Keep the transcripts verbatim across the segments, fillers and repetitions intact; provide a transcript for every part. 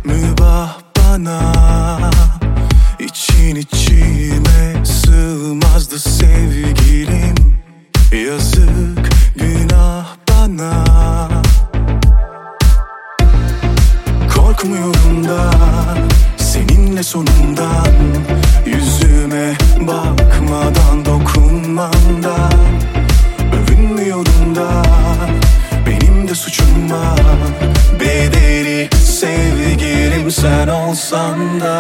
mübah bana. İçin içime sığmazdı sevgilim. Yazık günah bana. Korkmuyorum da seninle sonundan, yüzüme bakmadan, dokunmandan. Övünmüyorum da benim de suçum var. Bedeli sevgilim sen olsan da.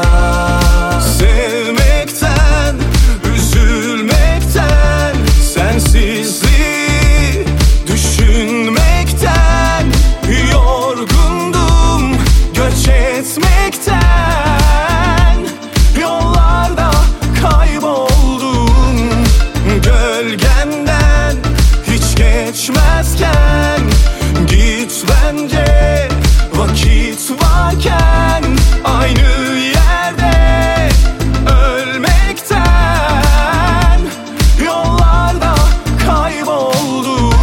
Sevmekten, üzülmekten, sensizliği düşünmekten yorgundum, göç etmekten. Yollarda kayboldum, gölgenden hiç geçmezken. Git bence vakit varken, aynı yerde ölmekten. Yollarda kayboldum.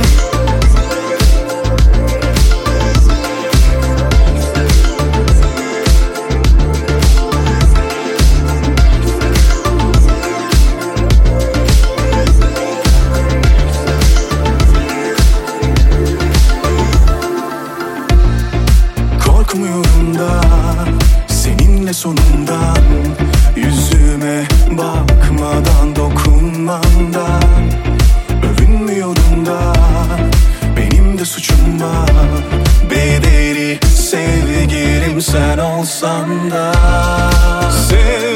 Korkmuyorum da seninle sonundan, yüzüme bakmadan, dokunmandan. Övünmüyorum da benim de suçum var. Bedeli sevgilim sen olsan da. Sev